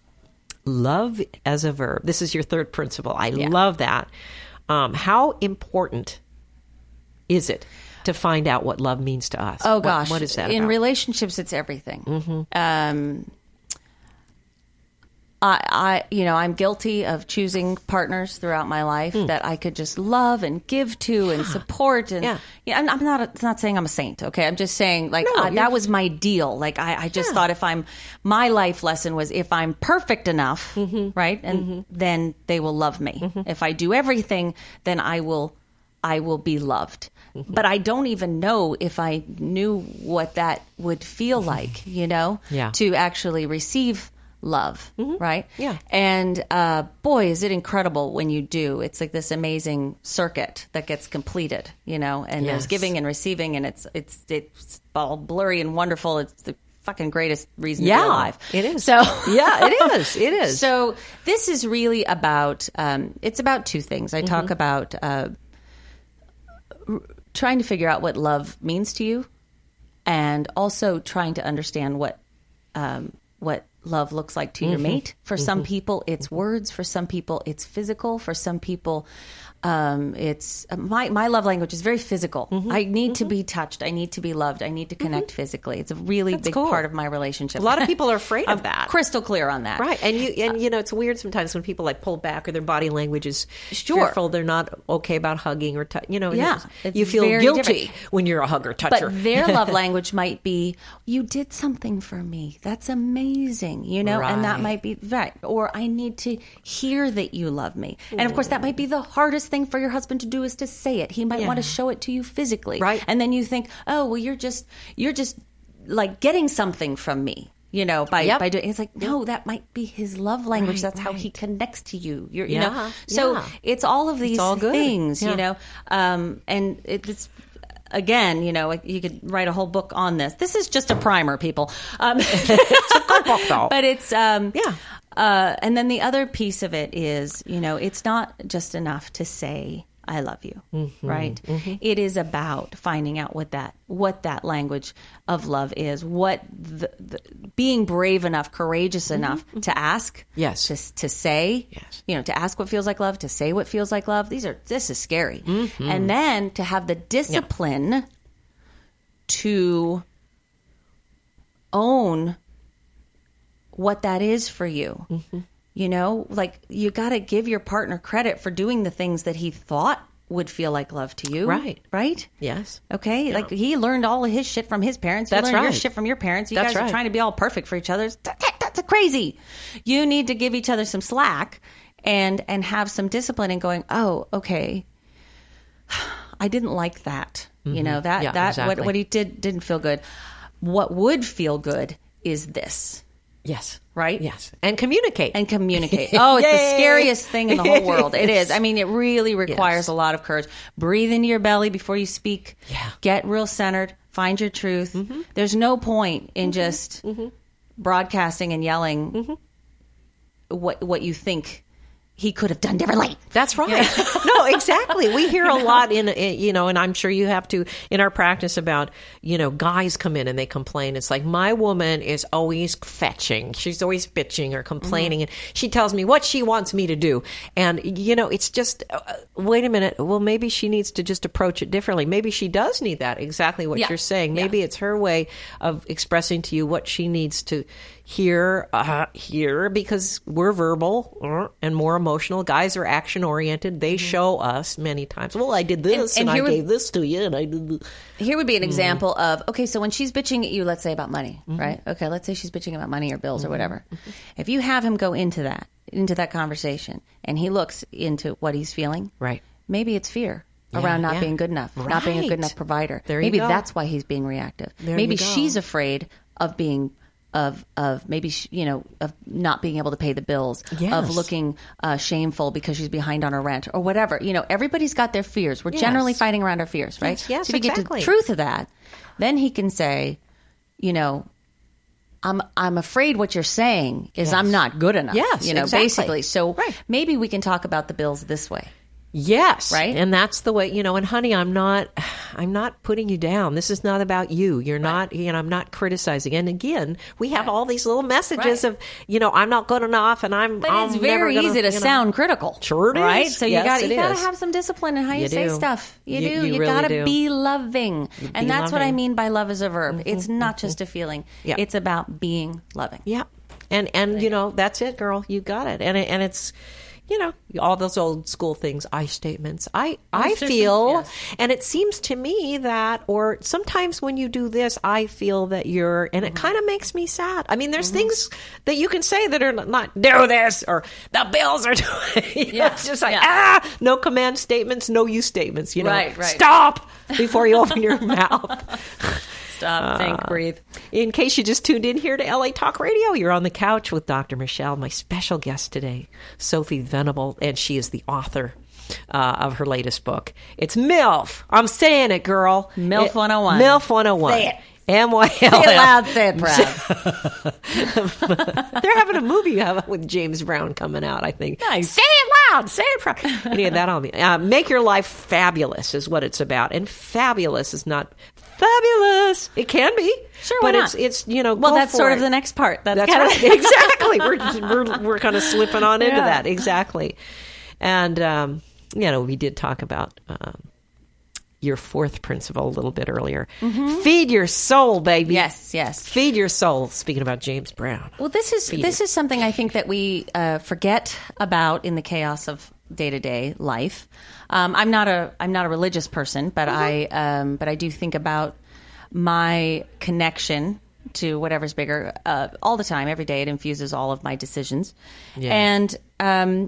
love as a verb. This is your third principle. I Yeah. love that. Um, how important is it to find out what love means to us? Oh What- gosh, what is that in about? relationships, it's everything. Um, I, I, you know, I'm guilty of choosing partners throughout my life mm. that I could just love and give to and support. And yeah, yeah I'm, I'm not. It's not saying I'm a saint. Okay, I'm just saying like no, I, that was my deal. Like I, I just yeah. thought if I'm, my life lesson was if I'm perfect enough, mm-hmm. right, and mm-hmm. then they will love me. Mm-hmm. If I do everything, then I will, I will be loved. Mm-hmm. But I don't even know if I knew what that would feel like. You know, yeah. to actually receive love, mm-hmm. right? Yeah. And uh, boy, is it incredible when you do. It's like this amazing circuit that gets completed, you know, and yes. there's giving and receiving, and it's it's it's all blurry and wonderful. It's the fucking greatest reason yeah, to be alive. It is. So yeah, it is. It is. So this is really about, um, it's about two things. I mm-hmm. talk about uh, r- trying to figure out what love means to you, and also trying to understand what um, what love looks like to your mm-hmm. mate. For mm-hmm. some people, it's words. For some people, it's physical. For some people, um, it's my my love language is very physical. Mm-hmm. I need mm-hmm. to be touched. I need to be loved. I need to connect mm-hmm. physically. It's a really That's big cool. part of my relationship. A lot of people are afraid of I'm that. Crystal clear on that, right? And you and you know, it's weird sometimes when people like pull back or their body language is sure. fearful. They're not okay about hugging or t- you know. Yeah, you feel guilty different. when you're a hugger toucher. But their love language might be, "You did something for me. That's amazing," you know, right. and that might be right. Or I need to hear that you love me, and of course that might be the hardest thing for your husband to do is to say it. He might yeah. want to show it to you physically, right? And then you think, "Oh, well, you're just you're just like getting something from me." You know, by yep. by doing it's like, no, that might be his love language. Right, That's right. how he connects to you. You're, you yeah, know, so yeah. it's all of these all things, yeah. you know, um, and it's again, you know, you could write a whole book on this. This is just a primer, people. Um, it's a good book, though. But it's um, yeah. Uh, and then the other piece of it is, you know, it's not just enough to say I love you, mm-hmm, right? Mm-hmm. It is about finding out what that what that language of love is, what the, the, being brave enough, courageous mm-hmm, enough mm-hmm. to ask, yes, to, to say, yes, you know, to ask what feels like love, to say what feels like love. These are this is scary, mm-hmm. and then to have the discipline yeah. to own what that is for you. Mm-hmm. You know, like you got to give your partner credit for doing the things that he thought would feel like love to you. Right. Right? Yes. Okay. Yeah. Like he learned all of his shit from his parents. You That's learned right. your shit from your parents. You That's guys right. are trying to be all perfect for each other. That, that, that's crazy. You need to give each other some slack and and have some discipline in going, oh, okay, I didn't like that. Mm-hmm. You know, that, yeah, that exactly. what, what he did didn't feel good. What would feel good is this. Yes. Right? Yes. And communicate. And communicate. Oh, it's the scariest thing in the whole world. It is. I mean, it really requires yes. a lot of courage. Breathe into your belly before you speak. Yeah. Get real centered. Find your truth. Mm-hmm. There's no point in mm-hmm. just mm-hmm. broadcasting and yelling mm-hmm. what what you think he could have done differently. That's right. Yeah. No, exactly. We hear a lot in, in, you know, and I'm sure you have to in our practice about, you know, guys come in and they complain. It's like, my woman is always fetching. She's always bitching or complaining. Mm-hmm. And she tells me what she wants me to do. And, you know, it's just, uh, wait a minute. Well, maybe she needs to just approach it differently. Maybe she does need that. Exactly what yeah. you're saying. Maybe yeah. it's her way of expressing to you what she needs to hear, uh, hear, because we're verbal uh, and more emotional. Guys are action oriented. They mm-hmm. show us many times, well, I did this and, and, and I would, gave this to you and I did this. Here would be an mm-hmm. example of, okay, so when she's bitching at you, let's say about money, mm-hmm. right? Okay, let's say she's bitching about money or bills mm-hmm. or whatever. Mm-hmm. If you have him go into that, into that conversation, and he looks into what he's feeling, right? Maybe it's fear. Yeah, around not yeah. being good enough, right. not being a good enough provider. There maybe you go. That's why he's being reactive. There maybe you go. she's afraid of being of of maybe she, you know of not being able to pay the bills, yes. of looking uh, shameful because she's behind on her rent or whatever. You know, everybody's got their fears. We're yes. generally fighting around our fears, right? Yes, yes so if you exactly. get to the truth of that, then he can say, you know, I'm I'm afraid what you're saying is yes. I'm not good enough. Yes, you know, exactly. basically. So right. maybe we can talk about the bills this way. Yes. Right. And that's the way, you know, and honey, I'm not, I'm not putting you down. This is not about you. You're right. not, you know, I'm not criticizing. And again, we have right. all these little messages right. of, you know, I'm not good enough and I'm, but I'm it's very never gonna, easy to you know, sound critical. Sure it is. Right. So you yes, got you got to is. have some discipline in how you, you say do. stuff. You, you do. You, You, really got to do. be loving. Be and that's loving. what I mean by love as a verb. Mm-hmm. It's not mm-hmm. just a feeling. Yeah. It's about being loving. Yeah. And, and you know, that's it, girl. You got it. And, it, and it's, you know, all those old school things, I statements. I, I feel, yes. And it seems to me that, or sometimes when you do this, I feel that you're, and mm-hmm. it kind of makes me sad. I mean, there's mm-hmm. things that you can say that are not, do this, or the bills are doing, you know, yeah. It's just like, yeah. ah, no command statements, no you statements, you know, right, right. Stop before you open your mouth. Stop, think, uh, breathe. In case you just tuned in here to L A Talk Radio, you're on the couch with Doctor Michelle, my special guest today, Sophie Venable, and she is the author uh, of her latest book. It's MILF. I'm saying it, girl. MILF it, one oh one. MILF one oh one. Say it. M Y L F. Say it loud, say it proud. They're having a movie with James Brown coming out, I think. Nice. Say it loud, say it proud. Any of that on me. Uh, make your life fabulous is what it's about. And fabulous is not fabulous. It can be. Sure, but why it's not? it's you know, well, go that's for sort it. of the next part. That's, That's kind right. of Exactly. We're, we're we're kind of slipping on into Yeah. that. Exactly. And um, you know, we did talk about um, your fourth principle a little bit earlier. Mm-hmm. Feed your soul, baby. Yes, yes. Feed your soul. Speaking about James Brown. Well, this is Feed this it. is something I think that we uh, forget about in the chaos of day to day life. Um, I'm not a I'm not a religious person, but mm-hmm. I um, but I do think about my connection to whatever's bigger uh, all the time, every day. It infuses all of my decisions, yeah. and um,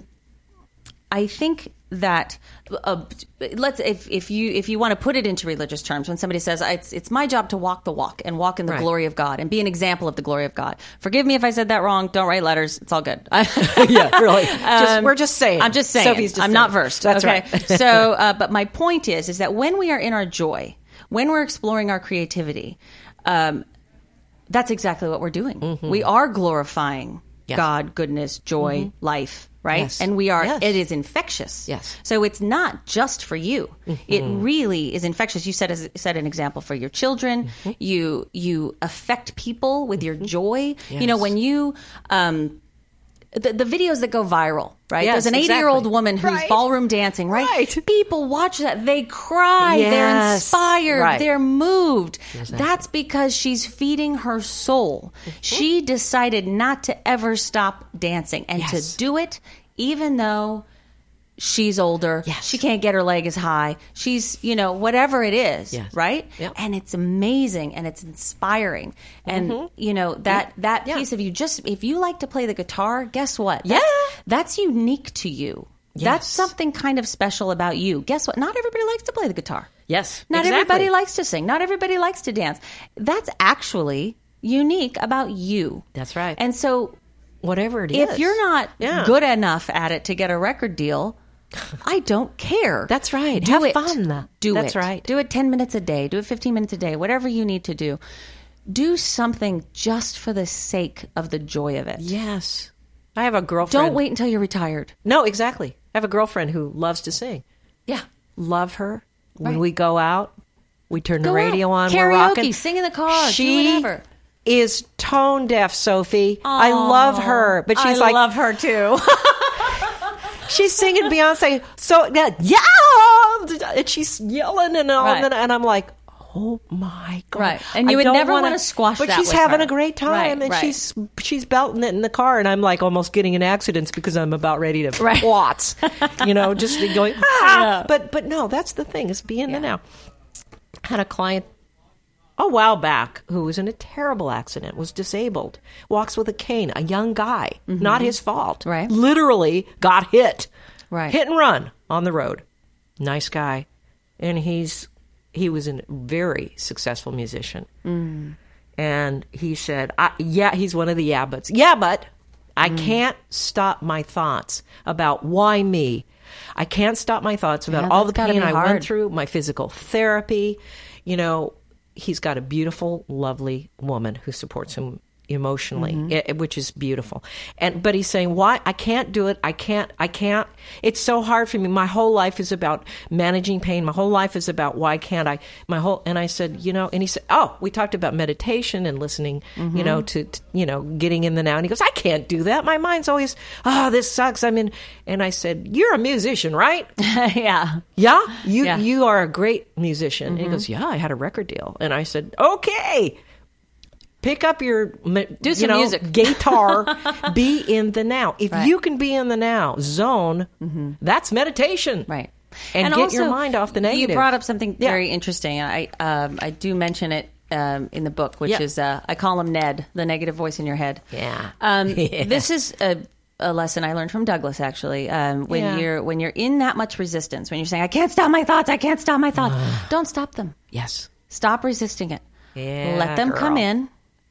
I think that uh, let's if if you if you want to put it into religious terms, when somebody says it's it's my job to walk the walk and walk in the right. glory of God and be an example of the glory of God. Forgive me if I said that wrong. Don't write letters. It's all good. Yeah, really. Just, um, we're just saying. I'm just saying. Sophie's just I'm saying. not versed. That's okay? right. so, uh, but my point is, is that when we are in our joy, when we're exploring our creativity, um, that's exactly what we're doing. Mm-hmm. We are glorifying yes. God, goodness, joy, mm-hmm. life. Right. Yes. And we are, yes. it is infectious. Yes. So it's not just for you. Mm-hmm. It really is infectious. You said, as, said an example for your children. Mm-hmm. You, you affect people with your joy. Yes. You know, when you, um, the, the videos that go viral, right? Yes, There's an eighty-year-old exactly. woman who's right. ballroom dancing, right? right? People watch that. They cry. Yes. They're inspired. Right. They're moved. Exactly. That's because she's feeding her soul. Mm-hmm. She decided not to ever stop dancing and yes. to do it even though she's older, yes. she can't get her leg as high, she's, you know, whatever it is, yes. right? Yep. And it's amazing and it's inspiring. And, mm-hmm. you know, that, yep. that yeah. piece of you, just, if you like to play the guitar, guess what? Yeah. That's, that's unique to you. Yes. That's something kind of special about you. Guess what? Not everybody likes to play the guitar. Yes. Not exactly. everybody likes to sing. Not everybody likes to dance. That's actually unique about you. That's right. And so, whatever it if is. If you're not yeah. good enough at it to get a record deal, I don't care. That's right. Do Have it. fun. Do That's it. right. Do it ten minutes a day. Do it fifteen minutes a day. Whatever you need to do. Do something just for the sake of the joy of it. Yes. I have a girlfriend. Don't wait until you're retired. No, exactly. I have a girlfriend who loves to sing. Yeah. Love her. When right. we go out, we turn go the radio out. on. Karaoke, we're rocking. sing in the car. She do whatever. is tone deaf, Sophie. Aww, I love her, but she's I like, love her too. she's singing Beyonce. So yeah, and she's yelling and all, right. and, and I'm like, oh my God. Right. And you I would don't never wanna, want to squash but that she's with having her. a great time, right, and right. she's she's belting it in the car, and I'm like almost getting in accidents because I'm about ready to right. watts, you know, just going ah. Yeah. But but no, that's the thing, is be in yeah. the now. I had a client a while back who was in a terrible accident, was disabled, walks with a cane, a young guy, mm-hmm. not his fault, right? Literally got hit, right? Hit and run on the road. Nice guy, and he's. He was a very successful musician. Mm. And he said, I, yeah, he's one of the yeah buts. Yeah, but I mm. can't stop my thoughts about why me. I can't stop my thoughts about yeah, all the pain I hard. went through, my physical therapy. You know, he's got a beautiful, lovely woman who supports him emotionally, mm-hmm. it, which is beautiful. And but he's saying, why I can't do it. I can't, I can't. It's so hard for me. My whole life is about managing pain. My whole life is about why can't I, my whole, and I said, you know, and he said, oh, we talked about meditation and listening, mm-hmm. you know, to, to, you know, getting in the now. And he goes, I can't do that. My mind's always, oh, this sucks. I mean, and I said, you're a musician, right? yeah. Yeah. You, yeah. you are a great musician. Mm-hmm. And he goes, yeah, I had a record deal. And I said, okay. Pick up your do Do some you know, music. guitar. Be in the now. If Right. you can be in the now zone, mm-hmm. that's meditation. Right. And, And get also, your mind off the negative. You brought up something Yeah. very interesting. I um, I do mention it um, in the book, which Yeah. is uh, I call him Ned, the negative voice in your head. Yeah. Um, Yeah. This is a, a lesson I learned from Douglas. Actually, um, when Yeah. you're when you're in that much resistance, when you're saying I can't stop my thoughts, I can't stop my thoughts, don't stop them. Yes. Stop resisting it. Yeah, Let them girl. come in.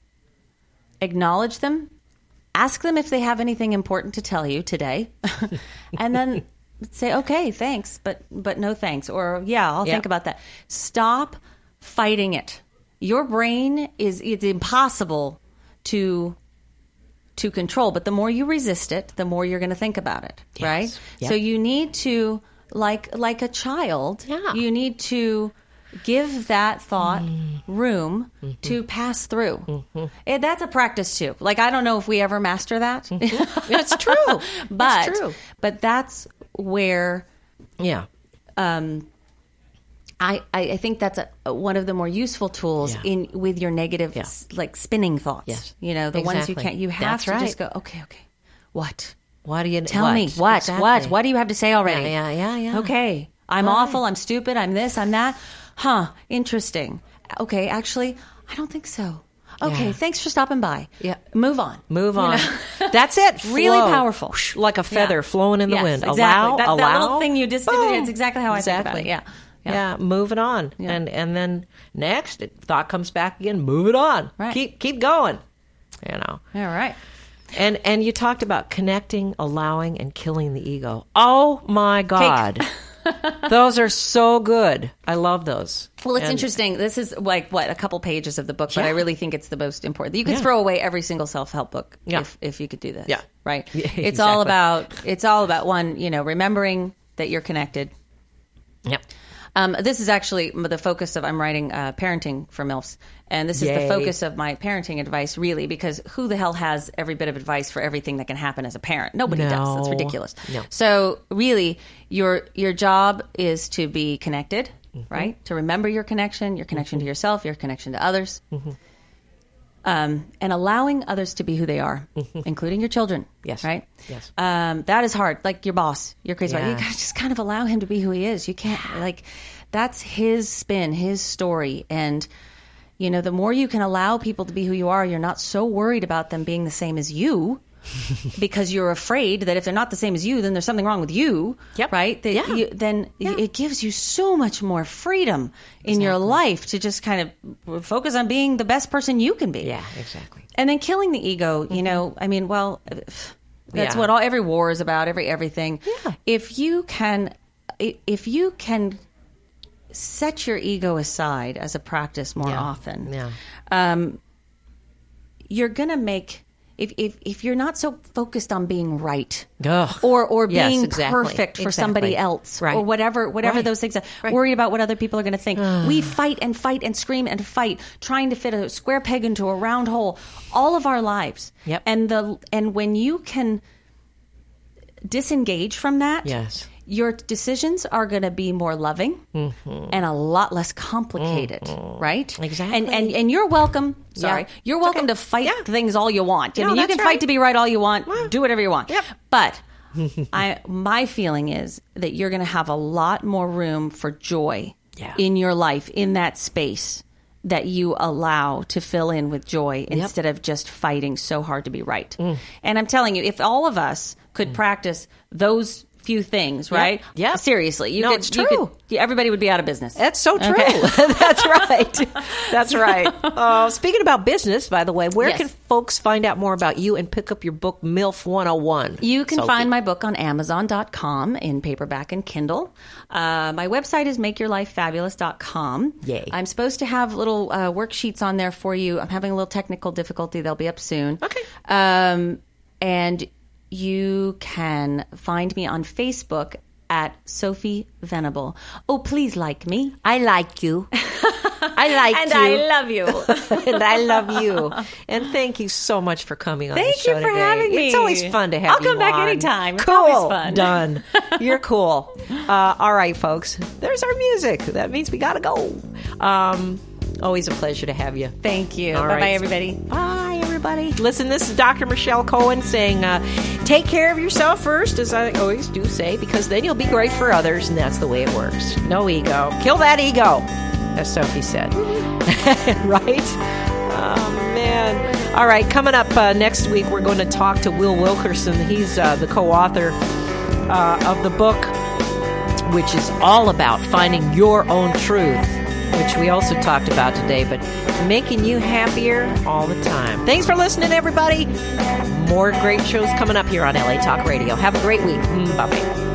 Acknowledge them. Ask them if they have anything important to tell you today, and then say, "Okay, thanks, but but no thanks," or "Yeah, I'll Yeah. think about that." Stop fighting it. Your brain is it's impossible to to control, but the more you resist it, the more you're going to think about it, Yes. right? Yep. So you need to, like like a child, Yeah. you need to give that thought room to pass through. And that's a practice too. Like, I don't know if we ever master that. It's true. but It's true. but that's where Yeah. um, I, I I think that's a, one of the more useful tools Yeah. in with your negative Yeah. s- like spinning thoughts. Yes. You know, the ones you Exactly. can't. You have That's to right. just go. Okay, okay. What? Why do you Tell what? me what? Exactly. What? What do you have to say already? Yeah, yeah, yeah, yeah. Okay, I'm All awful. right. I'm stupid. I'm this. I'm that. Huh? Interesting. Okay, actually, I don't think so. Okay, Yeah. thanks for stopping by. Yeah. Move on. Move You on. know? That's it. Really Flow. powerful. Whoosh, like a feather Yeah. flowing in the Yes, wind. exactly. Allow, That- that allow. little thing you just did, boom. it's exactly how I think about it. Yeah. Yeah. Yeah. Move it on. Yeah. And and then next it, thought comes back again, move it on. Right. Keep keep going. You know. All right. And and you talked about connecting, allowing, and killing the ego. Oh my God. Those are so good. I love those. Well, it's And- interesting. This is like what a couple pages of the book, but Yeah. I really think it's the most important. You could Yeah. throw away every single self-help book Yeah. if if you could do this. Yeah. Right. Yeah, It's all exactly. about it's all about one, you know, remembering that you're connected. Yep. Um, this is actually the focus of I'm writing uh, parenting for MILFs, and this is Yay. the focus of my parenting advice, really, because who the hell has every bit of advice for everything that can happen as a parent? Nobody No. does. That's ridiculous. No. So really, your your job is to be connected, Mm-hmm. right? To remember your connection, your connection to yourself, your connection to others, Mm-hmm. um, and allowing others to be who they are, including your children. Mm-hmm. Yes. Right. Yes. Um, that is hard. Like your boss, you're crazy. about it. You Yeah. gotta just kind of allow him to be who he is. You can't like that's his spin, his story, and you know the more you can allow people to be who you are, you're not so worried about them being the same as you. Because you're afraid that if they're not the same as you, then there's something wrong with you, Yep. right? That Yeah. you, then Yeah. it gives you so much more freedom in your life to just kind of focus on being the best person you can be. Yeah, exactly. And then killing the ego, you know, I mean, well, that's Yeah. what all every war is about, every everything. Yeah. If you can, if you can set your ego aside as a practice more Yeah. often, Yeah. um, you're gonna make. If, if if you're not so focused on being right Ugh. or or Yes, being exactly. perfect for Exactly. somebody else Right. or whatever whatever Right. those things are, Right. worried about what other people are going to think. We fight and fight and scream and fight trying to fit a square peg into a round hole all of our lives. Yep. And the and when you can disengage from that, Yes. your decisions are going to be more loving and a lot less complicated, right? Exactly. And, and and you're welcome. Sorry, Yeah. you're welcome Okay. to fight Yeah. things all you want. I No, mean, you that's can right. fight to be right all you want. Yeah. Do whatever you want. Yep. But I my feeling is that you're going to have a lot more room for joy Yeah. in your life in that space that you allow to fill in with joy instead of just fighting so hard to be right. Mm. And I'm telling you, if all of us could practice those few things, right? Yeah. Seriously, you No, could, it's you true. could- everybody would be out of business. That's so true. Okay. That's right. That's right. Uh, speaking about business, by the way, where Yes. can folks find out more about you and pick up your book, MILF one oh one? You can Sophie? find my book on amazon dot com in paperback and Kindle. Uh, my website is make your life fabulous dot com. Yay. I'm supposed to have little uh, worksheets on there for you. I'm having a little technical difficulty. They'll be up soon. Okay. Um, and you can find me on Facebook at Sophie Venable. Oh, please like me. I like you. I like And you. I love you. and I love you. And thank you so much for coming on Thank the show you for today. having me. It's always fun to have I'll you come back on. anytime. It's Cool. always fun. Done. You're cool. Uh, all right, folks. There's our music. That means we got to go. Um, Always a pleasure to have you. Thank you. All Bye-bye, right. everybody. Bye, everybody. Listen, this is Doctor Michelle Cohen saying, uh, take care of yourself first, as I always do say, because then you'll be great for others, and that's the way it works. No ego. Kill that ego, as Sophie said. Right? Oh, man. All right, coming up uh, next week, we're going to talk to Will Wilkerson. He's uh, the co-author uh, of the book, which is all about finding your own truth, which we also talked about today, but making you happier all the time. Thanks for listening, everybody. More great shows coming up here on L A Talk Radio. Have a great week. Bye-bye.